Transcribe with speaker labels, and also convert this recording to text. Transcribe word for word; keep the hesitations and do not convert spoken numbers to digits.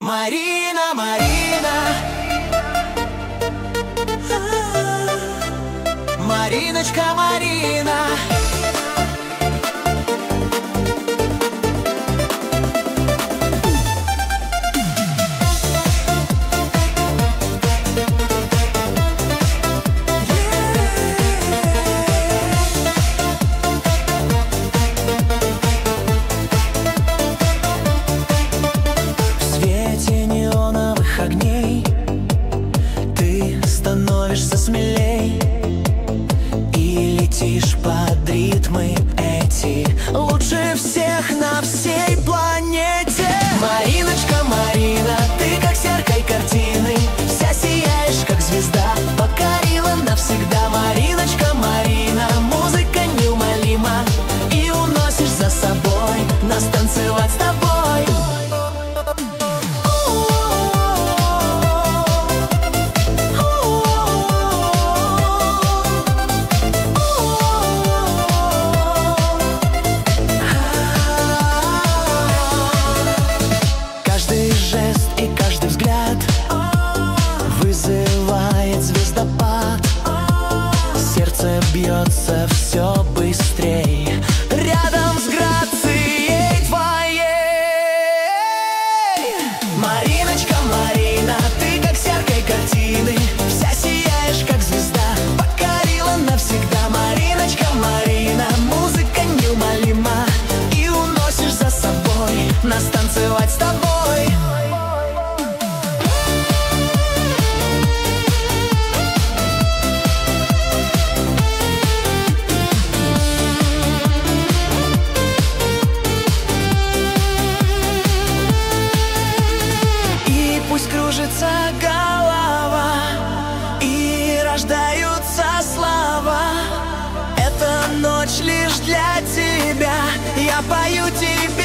Speaker 1: Марина, Марина, Мариночка, Марина.
Speaker 2: Огней ты становишься смелей и летишь под ритмы эти, лучше всех на всей планете. Мариночка, Марина, ты как с яркой картины, вся сияешь, как звезда, покорила навсегда. Мариночка, Марина, музыка неумолима, и уносишь за собой нас танцевать с тобой. Сердце бьется все быстрей рядом с грацией твоей. Мариночка, Марина, ты как с яркой картины, вся сияешь, как звезда, покорила навсегда. Мариночка, Марина, музыка неумолима, и уносишь за собой нас танцевать с тобой. Кружится голова и рождаются слова. Эта ночь лишь для тебя, я пою тебе.